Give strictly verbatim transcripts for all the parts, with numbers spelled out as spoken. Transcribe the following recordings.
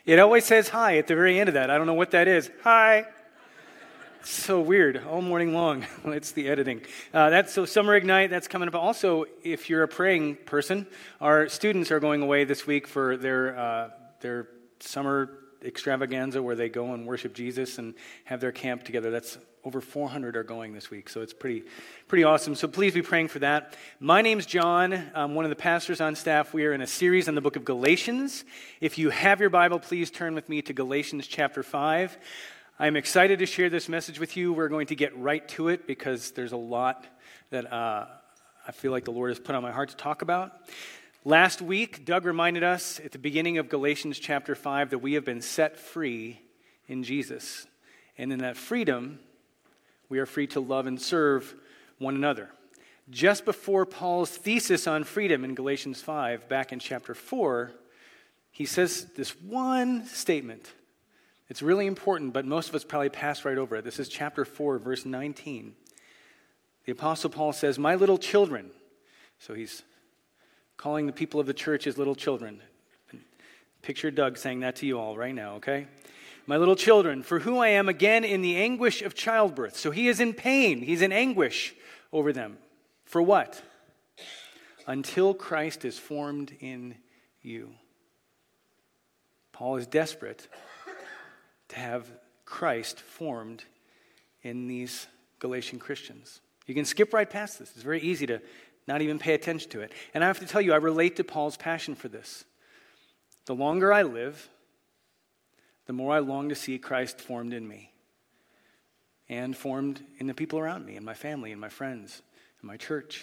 It always says hi at the very end of that. I don't know what that is. Hi. It's so weird, all morning long. It's the editing. Uh, that's so Summer Ignite, that's coming up. Also, if you're a praying person, our students are going away this week for their uh, their summer extravaganza where they go and worship Jesus and have their camp together. That's over four hundred are going this week, so it's pretty pretty awesome. So please be praying for that. My name's John. I'm one of the pastors on staff. We are in a series on the book of Galatians. If you have your Bible, please turn with me to Galatians chapter five. I'm excited to share this message with you. We're going to get right to it because there's a lot that uh, I feel like the Lord has put on my heart to talk about. Last week, Doug reminded us at the beginning of Galatians chapter five that we have been set free in Jesus. And in that freedom, we are free to love and serve one another. Just before Paul's thesis on freedom in Galatians five, back in chapter four, he says this one statement. It's really important, but most of us probably pass right over it. This is chapter four, verse nineteen. The Apostle Paul says, "My little children," so he's calling the people of the church his little children. Picture Doug saying that to you all right now, okay? "My little children, for who I am again in the anguish of childbirth." So he is in pain. He's in anguish over them. For what? "Until Christ is formed in you." Paul is desperate to have Christ formed in these Galatian Christians. You can skip right past this. It's very easy to not even pay attention to it. And I have to tell you, I relate to Paul's passion for this. The longer I live, the more I long to see Christ formed in me and formed in the people around me, in my family, in my friends, in my church.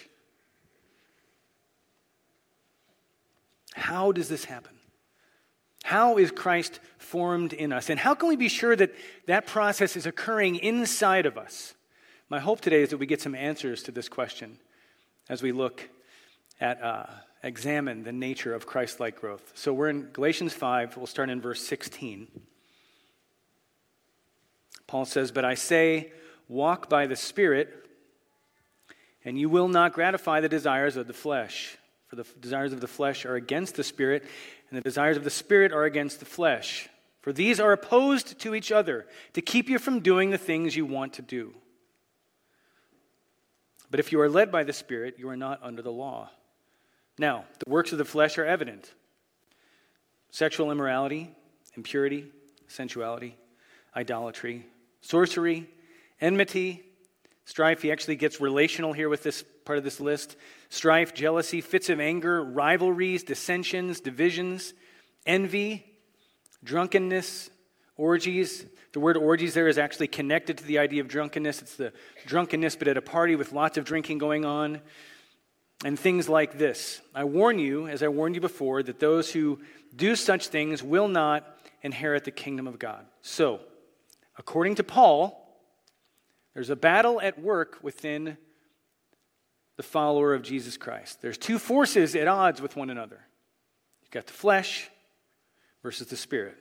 How does this happen? How is Christ formed in us? And how can we be sure that that process is occurring inside of us? My hope today is that we get some answers to this question as we look at, uh, examine the nature of Christ-like growth. So we're in Galatians five. We'll start in verse sixteen. Paul says, "But I say, walk by the Spirit, and you will not gratify the desires of the flesh. For the desires of the flesh are against the Spirit, and the desires of the Spirit are against the flesh. For these are opposed to each other, to keep you from doing the things you want to do. But if you are led by the Spirit, you are not under the law. Now, the works of the flesh are evident: sexual immorality, impurity, sensuality, idolatry, sorcery, enmity, strife." He actually gets relational here with this part of this list. "Strife, jealousy, fits of anger, rivalries, dissensions, divisions, envy, drunkenness, orgies." The word orgies there is actually connected to the idea of drunkenness. It's the drunkenness, but at a party with lots of drinking going on. And things like this. "I warn you, as I warned you before, that those who do such things will not inherit the kingdom of God." So, according to Paul, there's a battle at work within the follower of Jesus Christ. There's two forces at odds with one another. You've got the flesh versus the Spirit.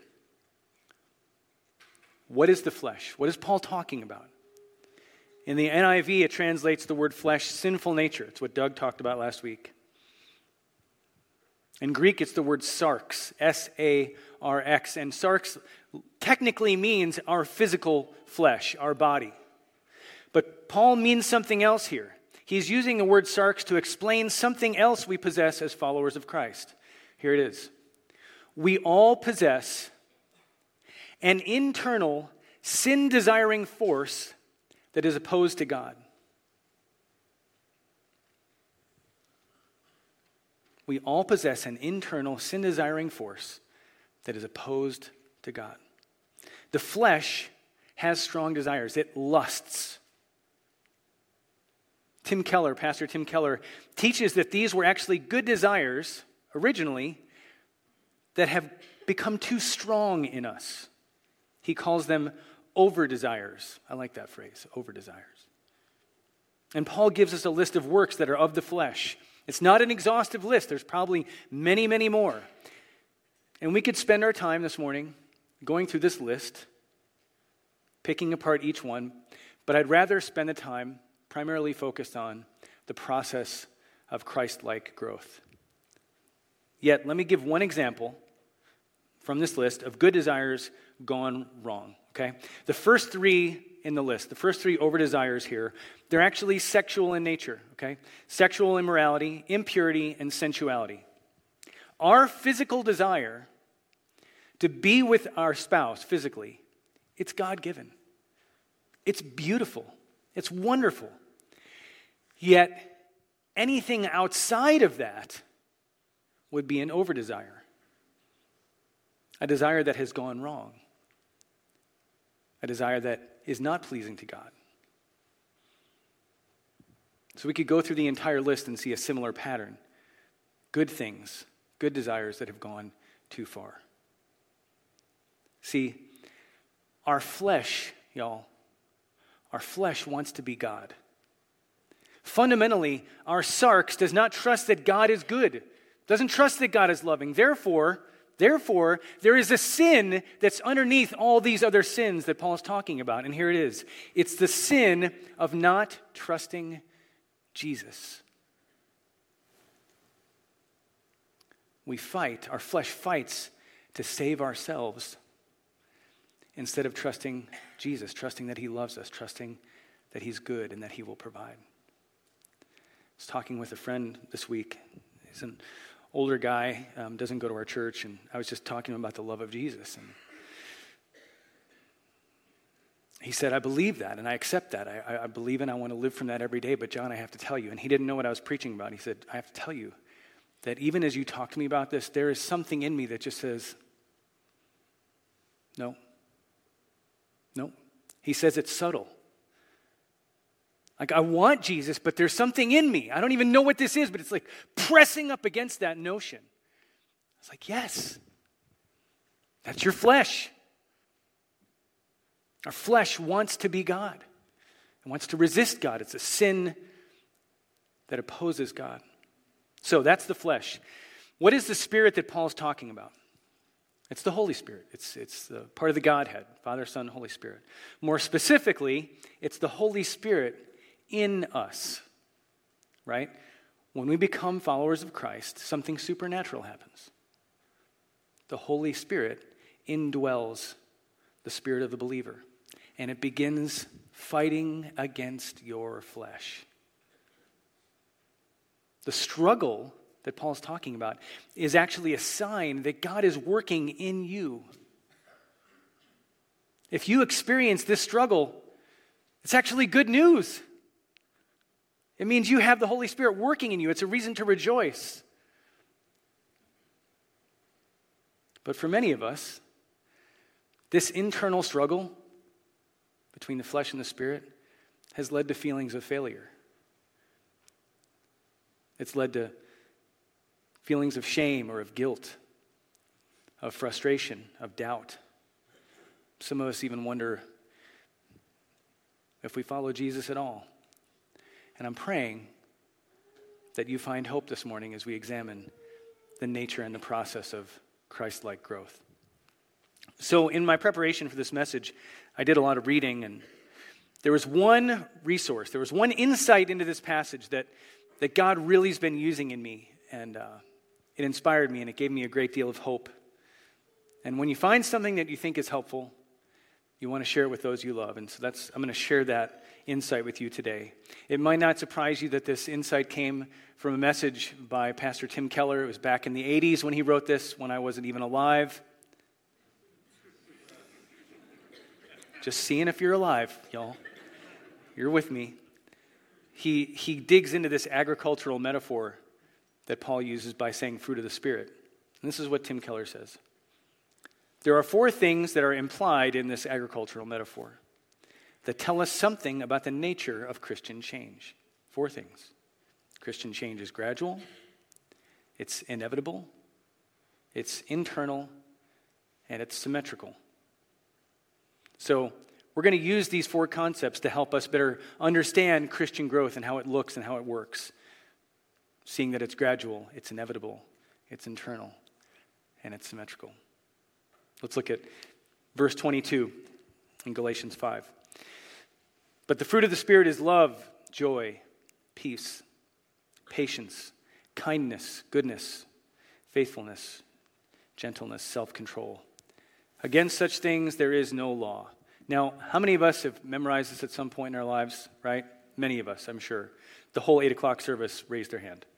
What is the flesh? What is Paul talking about? In the N I V, it translates the word flesh, sinful nature. It's what Doug talked about last week. In Greek, it's the word sarx, S A R X. And sarx technically means our physical flesh, our body. But Paul means something else here. He's using the word sarx to explain something else we possess as followers of Christ. Here it is. We all possess an internal, sin-desiring force that is opposed to God. We all possess an internal, sin-desiring force that is opposed to God. The flesh has strong desires. It lusts. Tim Keller, Pastor Tim Keller, teaches that these were actually good desires, originally, that have become too strong in us. He calls them over-desires. I like that phrase, over-desires. And Paul gives us a list of works that are of the flesh. It's not an exhaustive list. There's probably many, many more. And we could spend our time this morning going through this list, picking apart each one, but I'd rather spend the time primarily focused on the process of Christ-like growth. Yet, let me give one example from this list of good desires gone wrong, okay? The first three in the list, the first three over desires here, they're actually sexual in nature, okay? Sexual immorality, impurity, and sensuality. Our physical desire to be with our spouse physically, it's God-given. It's beautiful. It's wonderful. Yet, anything outside of that would be an over-desire. A desire that has gone wrong. A desire that is not pleasing to God. So we could go through the entire list and see a similar pattern. Good things, good desires that have gone too far. See, our flesh, y'all, our flesh wants to be God. Fundamentally, our sarx does not trust that God is good, doesn't trust that God is loving. Therefore, therefore, there is a sin that's underneath all these other sins that Paul is talking about. And here it is. It's the sin of not trusting Jesus. We fight, our flesh fights to save ourselves instead of trusting Jesus, trusting that he loves us, trusting that he's good and that he will provide. I was talking with a friend this week. He's an older guy, um, doesn't go to our church, and I was just talking about the love of Jesus. And he said, I believe that, and I accept that. I, I believe and I want to live from that every day, but John, I have to tell you, and he didn't know what I was preaching about. He said, I have to tell you that even as you talk to me about this, there is something in me that just says, no, no. He says it's subtle. Like, I want Jesus, but there's something in me. I don't even know what this is, but it's like pressing up against that notion. I was like, yes, that's your flesh. Our flesh wants to be God. It wants to resist God. It's a sin that opposes God. So that's the flesh. What is the spirit that Paul's talking about? It's the Holy Spirit. It's, it's the part of the Godhead, Father, Son, Holy Spirit. More specifically, it's the Holy Spirit in us, right? When we become followers of Christ, something supernatural happens. The Holy Spirit indwells the spirit of the believer, and it begins fighting against your flesh. The struggle that Paul's talking about is actually a sign that God is working in you. If you experience this struggle, it's actually good news. It means you have the Holy Spirit working in you. It's a reason to rejoice. But for many of us, this internal struggle between the flesh and the spirit has led to feelings of failure. It's led to feelings of shame or of guilt, of frustration, of doubt. Some of us even wonder if we follow Jesus at all. And I'm praying that you find hope this morning as we examine the nature and the process of Christ-like growth. So in my preparation for this message, I did a lot of reading, and there was one resource, there was one insight into this passage that, that God really has been using in me, and uh, it inspired me, and it gave me a great deal of hope. And when you find something that you think is helpful, you want to share it with those you love. And so that's I'm going to share that insight with you today. It might not surprise you that this insight came from a message by Pastor Tim Keller. It was back in the eighties when he wrote this, when I wasn't even alive. Just seeing if you're alive, y'all. You're with me. He, he digs into this agricultural metaphor that Paul uses by saying fruit of the Spirit. And this is what Tim Keller says. There are four things that are implied in this agricultural metaphor that tell us something about the nature of Christian change. Four things. Christian change is gradual, it's inevitable, it's internal, and it's symmetrical. So we're going to use these four concepts to help us better understand Christian growth and how it looks and how it works. Seeing that it's gradual, it's inevitable, it's internal, and it's symmetrical. Let's look at verse twenty-two in Galatians five. But the fruit of the Spirit is love, joy, peace, patience, kindness, goodness, faithfulness, gentleness, self-control. Against such things there is no law. Now, how many of us have memorized this at some point in our lives, right? Many of us, I'm sure. The whole eight o'clock service raised their hand.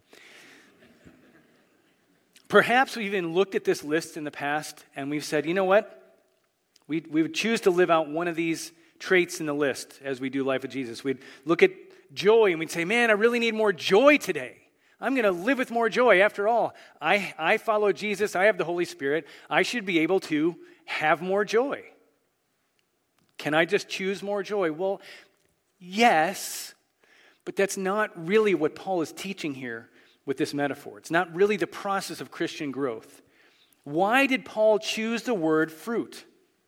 Perhaps we've even looked at this list in the past and we've said, you know what? We, we would choose to live out one of these traits in the list as we do Life with Jesus. We'd look at joy and we'd say, man, I really need more joy today. I'm going to live with more joy. After all, I, I follow Jesus. I have the Holy Spirit. I should be able to have more joy. Can I just choose more joy? Well, yes, but that's not really what Paul is teaching here with this metaphor. It's not really the process of Christian growth. Why did Paul choose the word fruit?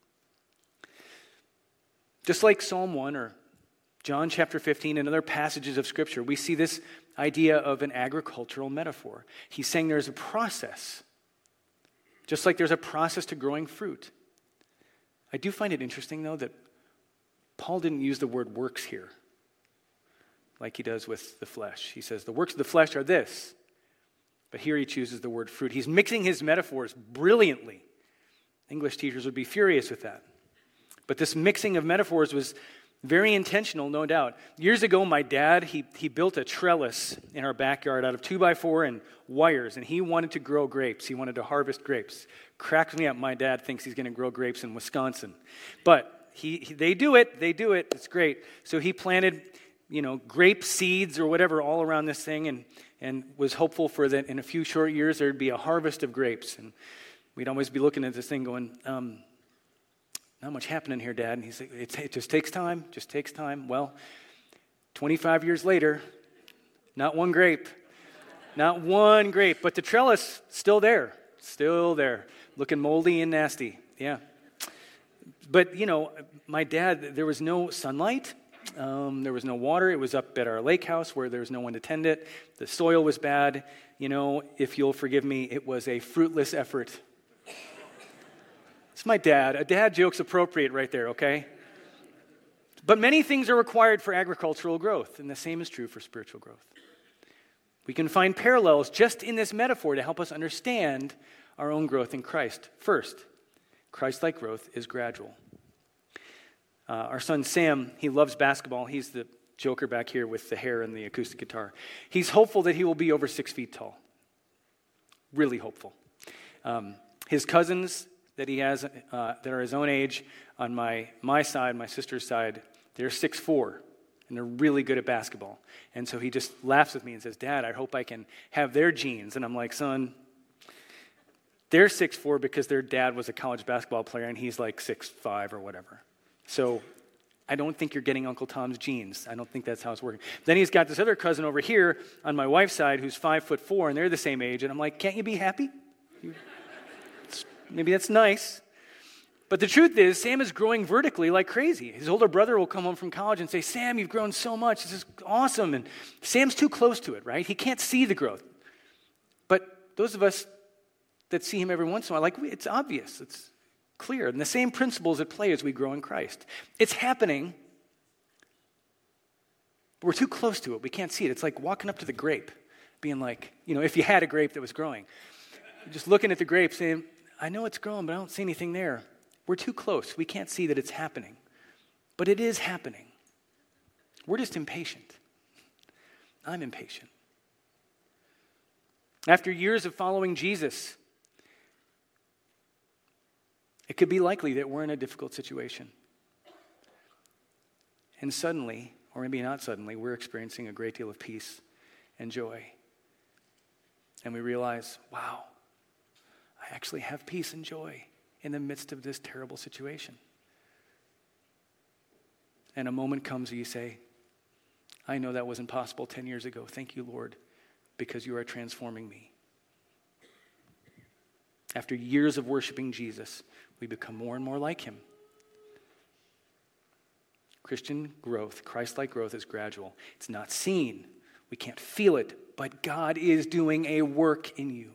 Just like Psalm one or John chapter fifteen and other passages of Scripture, we see this idea of an agricultural metaphor. He's saying there's a process, just like there's a process to growing fruit. I do find it interesting, though, that Paul didn't use the word works here, like he does with the flesh. He says the works of the flesh are this, but here he chooses the word fruit. He's mixing his metaphors brilliantly. English teachers would be furious with that. But this mixing of metaphors was very intentional, no doubt. Years ago, my dad, he, he built a trellis in our backyard out of two by four and wires, and he wanted to grow grapes. He wanted to harvest grapes. Cracks me up, my dad thinks he's going to grow grapes in Wisconsin. But he, he they do it, they do it, it's great. So he planted, you know, grape seeds or whatever all around this thing and, and was hopeful for that in a few short years there'd be a harvest of grapes. And we'd always be looking at this thing going, um, not much happening here, Dad. And he's like, it, it just takes time, just takes time. Well, twenty-five years later, not one grape, not one grape, but the trellis still there, still there, looking moldy and nasty, yeah. But, you know, my dad, there was no sunlight, um, there was no water. It was up at our lake house where there was no one to tend it. The soil was bad. You know, if you'll forgive me, it was a fruitless effort. It's my dad. A dad joke's appropriate right there, okay? But many things are required for agricultural growth, and the same is true for spiritual growth. We can find parallels just in this metaphor to help us understand our own growth in Christ. First, Christ-like growth is gradual. Uh, our son Sam, he loves basketball. He's the joker back here with the hair and the acoustic guitar. He's hopeful that he will be over six feet tall. Really hopeful. Um, his cousins that he has uh, that are his own age on my my side, my sister's side, they're six foot four, and they're really good at basketball. And so he just laughs with me and says, Dad, I hope I can have their genes. And I'm like, son, they're six foot four because their dad was a college basketball player, and he's like six foot five or whatever. So I don't think you're getting Uncle Tom's genes. I don't think that's how it's working. Then he's got this other cousin over here on my wife's side who's five foot four, and they're the same age. And I'm like, can't you be happy? You, Maybe that's nice. But the truth is, Sam is growing vertically like crazy. His older brother will come home from college and say, Sam, you've grown so much. This is awesome. And Sam's too close to it, right? He can't see the growth. But those of us that see him every once in a while, like, it's obvious. It's clear. And the same principles at play as we grow in Christ. It's happening, but we're too close to it. We can't see it. It's like walking up to the grape, being like, you know, if you had a grape that was growing. Just looking at the grape saying, I know it's growing, but I don't see anything there. We're too close. We can't see that it's happening. But it is happening. We're just impatient. I'm impatient. After years of following Jesus, it could be likely that we're in a difficult situation. And suddenly, or maybe not suddenly, we're experiencing a great deal of peace and joy. And we realize, wow, I actually have peace and joy in the midst of this terrible situation. And a moment comes where you say, I know that wasn't possible ten years ago. Thank you, Lord, because you are transforming me. After years of worshiping Jesus, we become more and more like him. Christian growth, Christ-like growth is gradual. It's not seen. We can't feel it, but God is doing a work in you.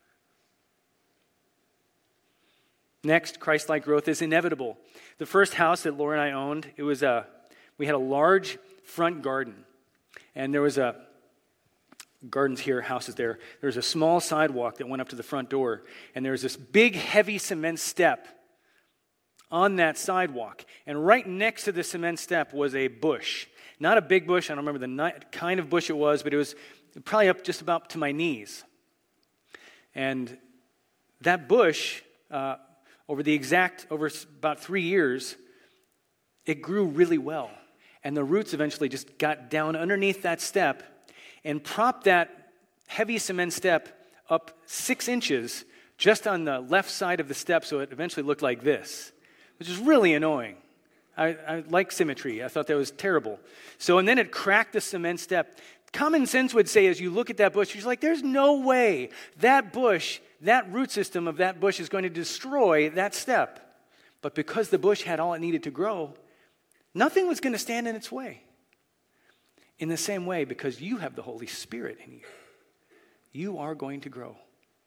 Next, Christ-like growth is inevitable. The first house that Laura and I owned, it was a, we had a large front garden. And there was a, gardens here, houses there. There's a small sidewalk that went up to the front door, and there's this big, heavy cement step on that sidewalk. And right next to the cement step was a bush. Not a big bush. I don't remember the ni- kind of bush it was, but it was probably up just about to my knees. And that bush, uh, over the exact, over about three years, it grew really well. And the roots eventually just got down underneath that step and propped that heavy cement step up six inches just on the left side of the step, so it eventually looked like this, which is really annoying. I, I like symmetry. I thought that was terrible. So, and then it cracked the cement step. Common sense would say, as you look at that bush, you're like, there's no way that bush, that root system of that bush is going to destroy that step. But because the bush had all it needed to grow, nothing was going to stand in its way. In the same way, because you have the Holy Spirit in you, you are going to grow.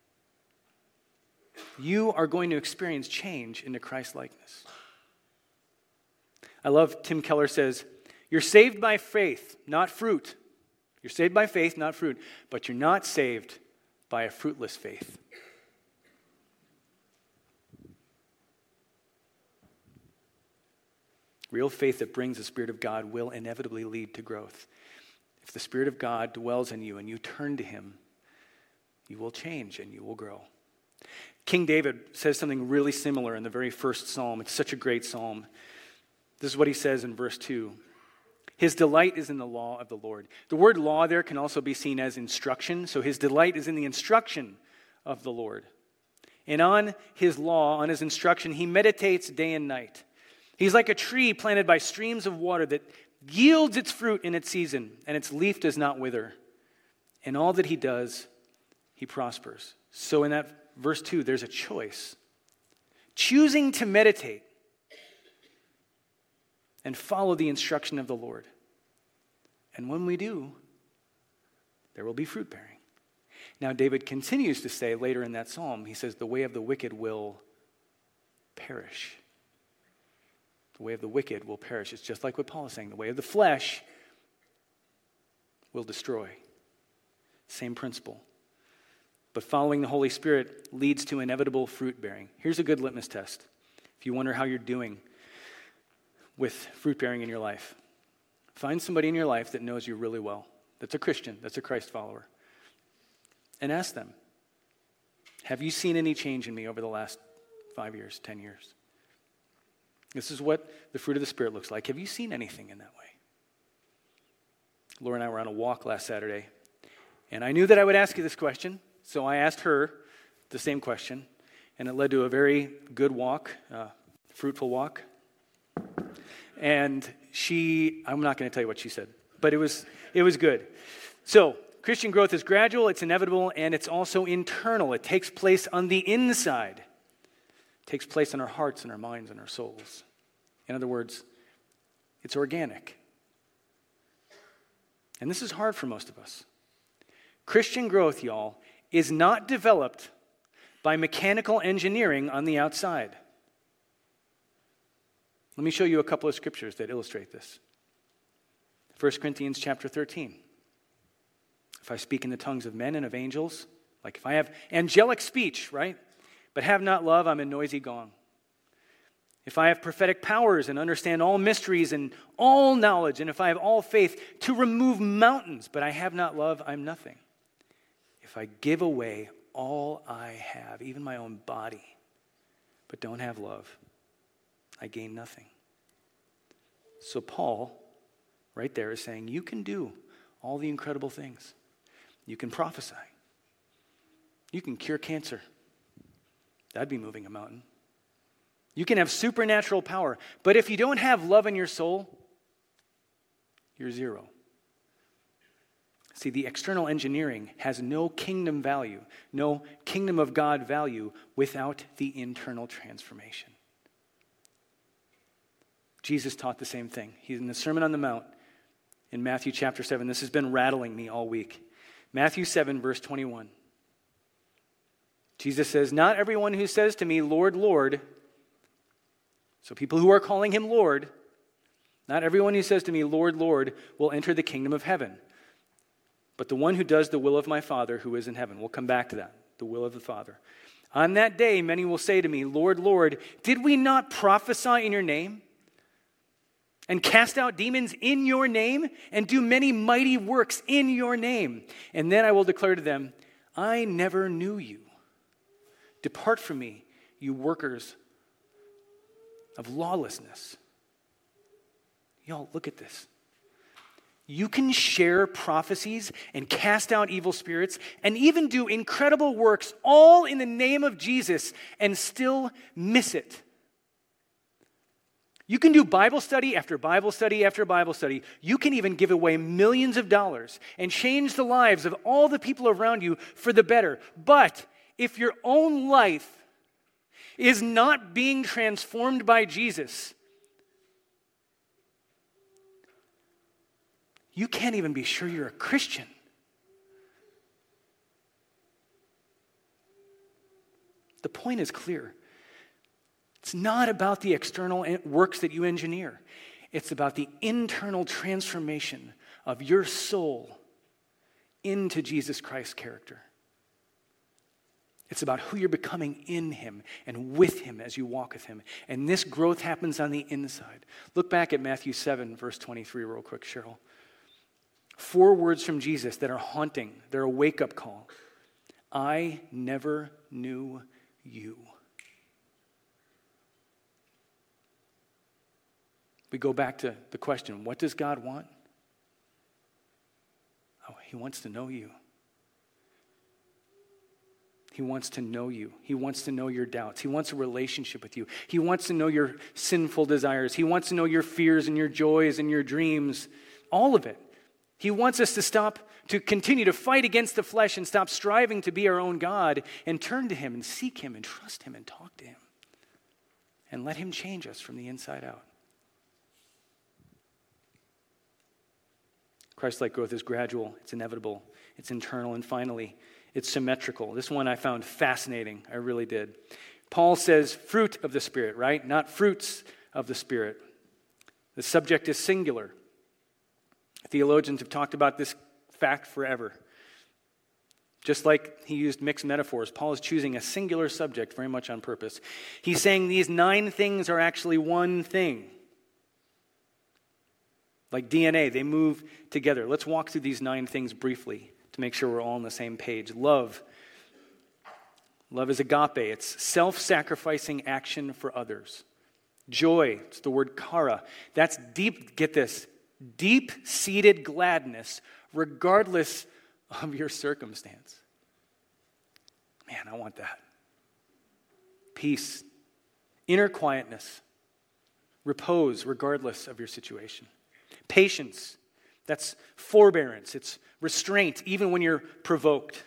You are going to experience change into Christ-likeness. I love, Tim Keller says, you're saved by faith, not fruit. You're saved by faith, not fruit. But you're not saved by a fruitless faith. Real faith that brings the Spirit of God will inevitably lead to growth. If the Spirit of God dwells in you and you turn to Him, you will change and you will grow. King David says something really similar in the very first psalm. It's such a great psalm. This is what he says in verse two. His delight is in the law of the Lord. The word law there can also be seen as instruction. So his delight is in the instruction of the Lord. And on his law, on his instruction, he meditates day and night. He's like a tree planted by streams of water that yields its fruit in its season, and its leaf does not wither. In all that he does, he prospers. So in that verse two, there's a choice. Choosing to meditate and follow the instruction of the Lord. And when we do, there will be fruit bearing. Now, David continues to say later in that psalm, he says, the way of the wicked will perish. The way of the wicked will perish. It's just like what Paul is saying. The way of the flesh will destroy. Same principle. But following the Holy Spirit leads to inevitable fruit bearing. Here's a good litmus test. If you wonder how you're doing with fruit bearing in your life, find somebody in your life that knows you really well, that's a Christian, that's a Christ follower, and ask them, have you seen any change in me over the last five years, ten years? This is what the fruit of the Spirit looks like. Have you seen anything in that way? Laura and I were on a walk last Saturday, and I knew that I would ask you this question, so I asked her the same question, and it led to a very good walk, uh, fruitful walk. And she, I'm not going to tell you what she said, but it was it was good. So, Christian growth is gradual, it's inevitable, and it's also internal. It takes place on the inside. It takes place in our hearts and our minds and our souls. In other words, it's organic. And this is hard for most of us. Christian growth, y'all, is not developed by mechanical engineering on the outside. Let me show you a couple of scriptures that illustrate this. First Corinthians chapter thirteen. If I speak in the tongues of men and of angels, like if I have angelic speech, right, but have not love, I'm a noisy gong. If I have prophetic powers and understand all mysteries and all knowledge, and if I have all faith to remove mountains, but I have not love, I'm nothing. If I give away all I have, even my own body, but don't have love, I gain nothing. So Paul, right there, is saying, you can do all the incredible things. You can prophesy. You can cure cancer. That'd be moving a mountain. You can have supernatural power. But if you don't have love in your soul, you're zero. See, the external engineering has no kingdom value, no kingdom of God value without the internal transformation. Jesus taught the same thing. He's in the Sermon on the Mount in Matthew chapter seven. This has been rattling me all week. Matthew seven, verse twenty-one. Jesus says, not everyone who says to me, Lord, Lord, so people who are calling him Lord, not everyone who says to me, Lord, Lord, will enter the kingdom of heaven, but the one who does the will of my Father who is in heaven. We'll come back to that, the will of the Father. On that day, many will say to me, Lord, Lord, did we not prophesy in your name and cast out demons in your name and do many mighty works in your name? And then I will declare to them, I never knew you. Depart from me, you workers of lawlessness. Y'all, look at this. You can share prophecies and cast out evil spirits and even do incredible works all in the name of Jesus and still miss it. You can do Bible study after Bible study after Bible study. You can even give away millions of dollars and change the lives of all the people around you for the better. But if your own life is not being transformed by Jesus, you can't even be sure you're a Christian. The point is clear. It's not about the external works that you engineer. It's about the internal transformation of your soul into Jesus Christ's character. It's about who you're becoming in him and with him as you walk with him. And this growth happens on the inside. Look back at Matthew seven, verse twenty-three real quick, Cheryl. Four words from Jesus that are haunting. They're a wake-up call. I never knew you. We go back to the question, what does God want? Oh, he wants to know you. He wants to know you. He wants to know your doubts. He wants a relationship with you. He wants to know your sinful desires. He wants to know your fears and your joys and your dreams, all of it. He wants us to stop, to continue to fight against the flesh and stop striving to be our own God and turn to him and seek him and trust him and talk to him and let him change us from the inside out. Christ-like growth is gradual, it's inevitable, it's internal, and finally, it's symmetrical. This one I found fascinating. I really did. Paul says fruit of the Spirit, right? Not fruits of the Spirit. The subject is singular. Theologians have talked about this fact forever. Just like he used mixed metaphors, Paul is choosing a singular subject very much on purpose. He's saying these nine things are actually one thing. Like D N A, they move together. Let's walk through these nine things briefly to make sure we're all on the same page. Love. Love is agape. It's self-sacrificing action for others. Joy. It's the word kara. That's deep, get this, deep-seated gladness regardless of your circumstance. Man, I want that. Peace. Inner quietness. Repose regardless of your situation. Patience. That's forbearance. It's restraint even when you're provoked.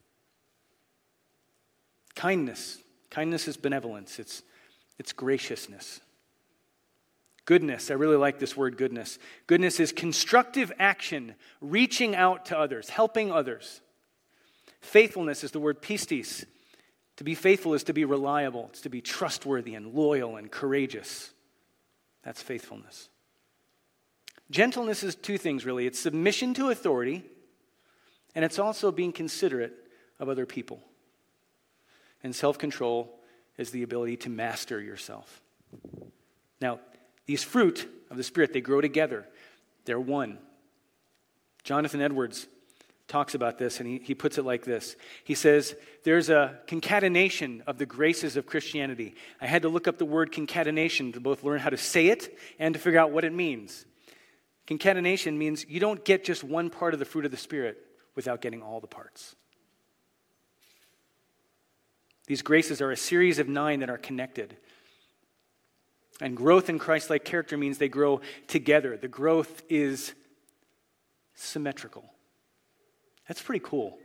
Kindness. Kindness is benevolence. It's, it's graciousness. Goodness. I really like this word goodness. Goodness is constructive action, reaching out to others, helping others. Faithfulness is the word pistis. To be faithful is to be reliable. It's to be trustworthy and loyal and courageous. That's faithfulness. Gentleness is two things, really. It's submission to authority, and it's also being considerate of other people. And self-control is the ability to master yourself. Now, these fruit of the Spirit, they grow together. They're one. Jonathan Edwards talks about this, and he, he puts it like this. He says, there's a concatenation of the graces of Christianity. I had to look up the word concatenation to both learn how to say it and to figure out what it means. Concatenation means you don't get just one part of the fruit of the Spirit without getting all the parts. These graces are a series of nine that are connected. And growth in Christ-like character means they grow together. The growth is symmetrical. That's pretty cool.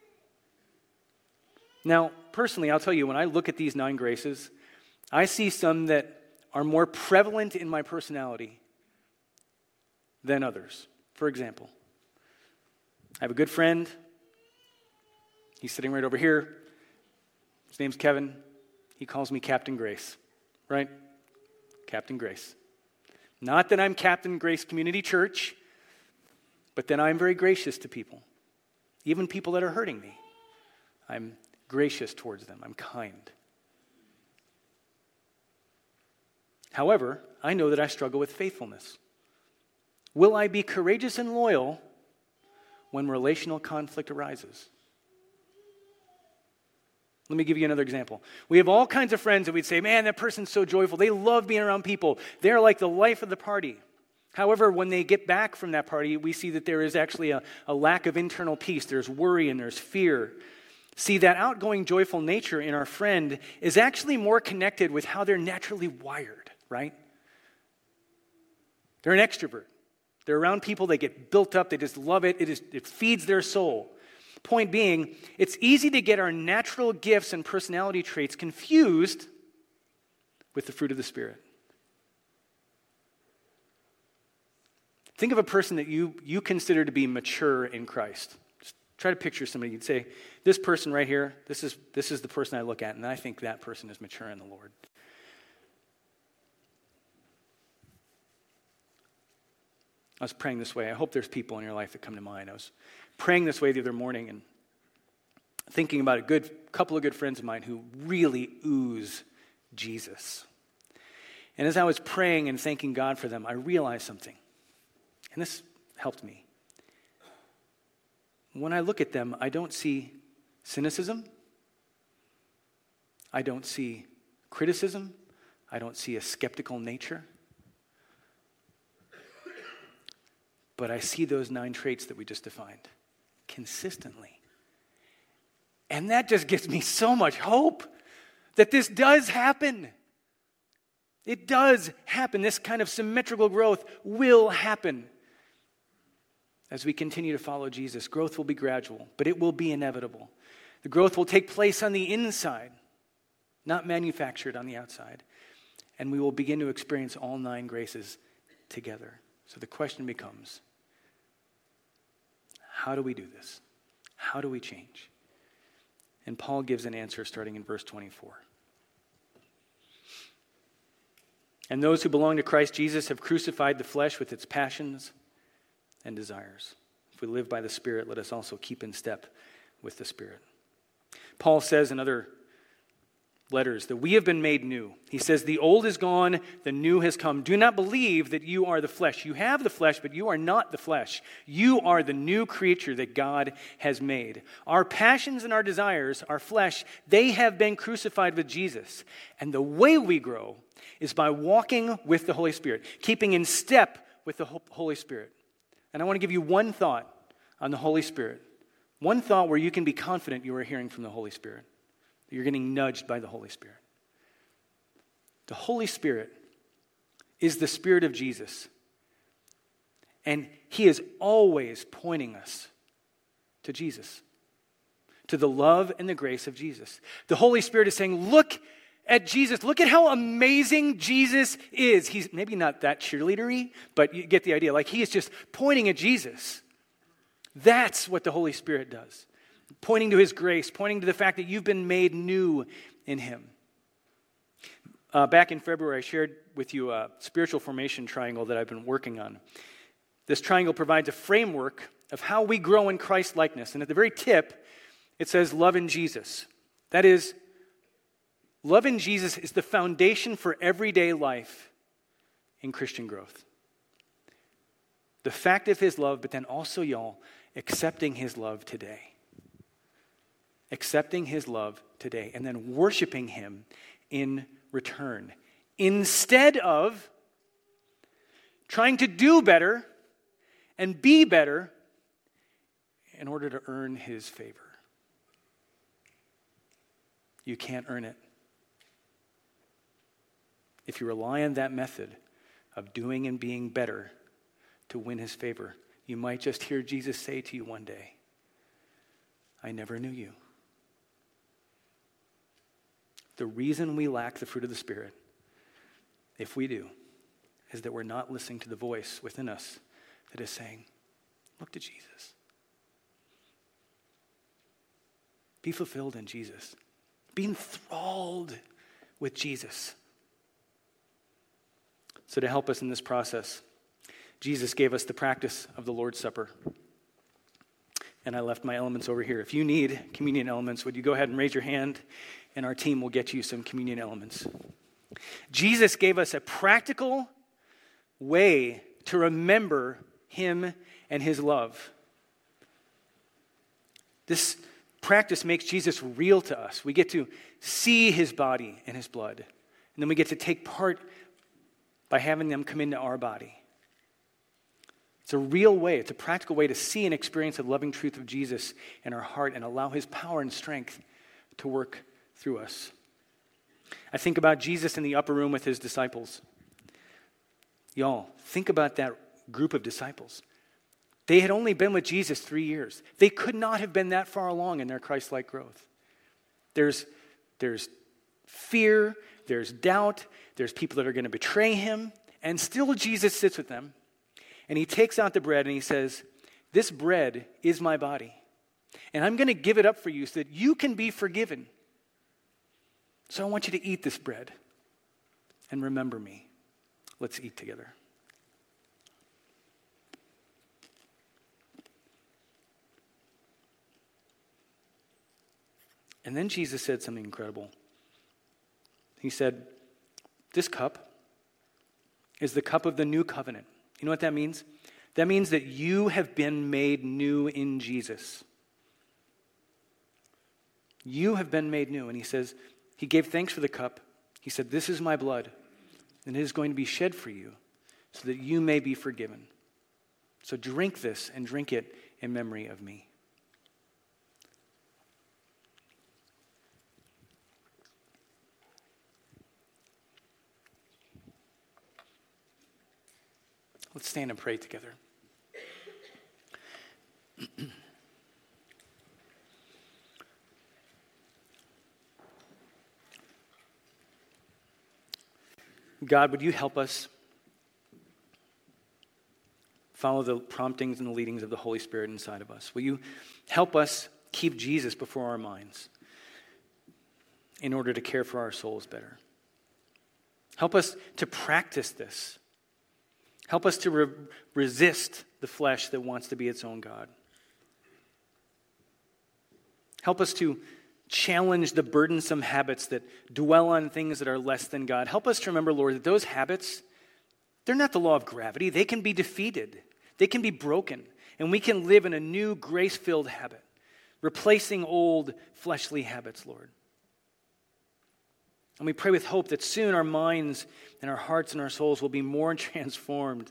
Now, personally, I'll tell you, when I look at these nine graces, I see some that are more prevalent in my personality than others. For example, I have a good friend. He's sitting right over here. His name's Kevin. He calls me Captain Grace, right? Captain Grace. Not that I'm Captain Grace Community Church, but that I'm very gracious to people. even people that are hurting me. I'm gracious towards them. I'm kind. However, I know that I struggle with faithfulness. Will I be courageous and loyal when relational conflict arises? Let me give you another example. We have all kinds of friends that we'd say, man, that person's so joyful. They love being around people. They're like the life of the party. However, when they get back from that party, we see that there is actually a, a lack of internal peace. There's worry and there's fear. See, that outgoing, joyful nature in our friend is actually more connected with how they're naturally wired, right? They're an extrovert. They're around people, they get built up, they just love it. It, is, it feeds their soul. Point being, it's easy to get our natural gifts and personality traits confused with the fruit of the Spirit. Think of a person that you, you consider to be mature in Christ. Just try to picture somebody. You'd say, this person right here, this is, this is the person I look at, and I think that person is mature in the Lord. I was praying this way. I hope there's people in your life that come to mind. I was praying this way the other morning and thinking about a good couple of good friends of mine who really ooze Jesus. And as I was praying and thanking God for them, I realized something. And this helped me. When I look at them, I don't see cynicism. I don't see criticism. I don't see a skeptical nature. But I see those nine traits that we just defined consistently. And that just gives me so much hope that this does happen. It does happen. This kind of symmetrical growth will happen. As we continue to follow Jesus, growth will be gradual, but it will be inevitable. The growth will take place on the inside, not manufactured on the outside. And we will begin to experience all nine graces together. So the question becomes, how do we do this? How do we change? And Paul gives an answer starting in verse twenty-four. And those who belong to Christ Jesus have crucified the flesh with its passions and desires. If we live by the Spirit, let us also keep in step with the Spirit. Paul says in other letters that we have been made new. He says, the old is gone, the new has come. Do not believe that you are the flesh. You have the flesh, but you are not the flesh. You are the new creature that God has made. Our passions and our desires, our flesh, they have been crucified with Jesus. And the way we grow is by walking with the Holy Spirit, keeping in step with the Holy Spirit. And I want to give you one thought on the Holy Spirit. One thought where you can be confident you are hearing from the Holy Spirit. You're getting nudged by the Holy Spirit. The Holy Spirit is the Spirit of Jesus. And He is always pointing us to Jesus, to the love and the grace of Jesus. The Holy Spirit is saying, look at Jesus. Look at how amazing Jesus is. He's maybe not that cheerleadery, but you get the idea. Like he is just pointing at Jesus. That's what the Holy Spirit does. Pointing to His grace, pointing to the fact that you've been made new in Him. Uh, back in February, I shared with you a spiritual formation triangle that I've been working on. This triangle provides a framework of how we grow in Christ-likeness. And at the very tip, it says love in Jesus. That is, love in Jesus is the foundation for everyday life in Christian growth. The fact of His love, but then also, y'all, accepting His love today. Accepting His love today, and then worshiping Him in return. Instead of trying to do better and be better in order to earn His favor. You can't earn it. If you rely on that method of doing and being better to win His favor, you might just hear Jesus say to you one day, I never knew you. The reason we lack the fruit of the Spirit, if we do, is that we're not listening to the voice within us that is saying, look to Jesus. Be fulfilled in Jesus. Be enthralled with Jesus. So to help us in this process, Jesus gave us the practice of the Lord's Supper. and I left my elements over here. If you need communion elements, would you go ahead and raise your hand, and our team will get you some communion elements. Jesus gave us a practical way to remember him and his love. This practice makes Jesus real to us. We get to see his body and his blood, and then we get to take part by having them come into our body. It's a real way, it's a practical way to see and experience the loving truth of Jesus in our heart and allow his power and strength to work through us. I think about Jesus in the upper room with his disciples. Y'all, think about that group of disciples. They had only been with Jesus three years. They could not have been that far along in their Christ-like growth. There's, there's fear, there's doubt, there's people that are going to betray him, and still Jesus sits with them. And he takes out the bread and he says, this bread is my body. And I'm going to give it up for you so that you can be forgiven. So I want you to eat this bread and remember me. Let's eat together. And then Jesus said something incredible. He said, this cup is the cup of the new covenant. You know what that means? That means that you have been made new in Jesus. You have been made new. And he says, he gave thanks for the cup. He said, this is my blood, and it is going to be shed for you so that you may be forgiven. So drink this and drink it in memory of me. Let's stand and pray together. God, would you help us follow the promptings and the leadings of the Holy Spirit inside of us? Will you help us keep Jesus before our minds in order to care for our souls better? Help us to practice this. Help us to re- resist the flesh that wants to be its own God. Help us to challenge the burdensome habits that dwell on things that are less than God. Help us to remember, Lord, that those habits, they're not the law of gravity. They can be defeated. They can be broken. And we can live in a new grace-filled habit, replacing old fleshly habits, Lord. And we pray with hope that soon our minds and our hearts and our souls will be more transformed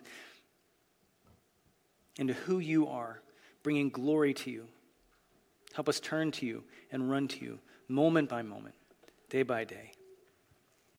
into who you are, bringing glory to you. Help us turn to you and run to you moment by moment, day by day.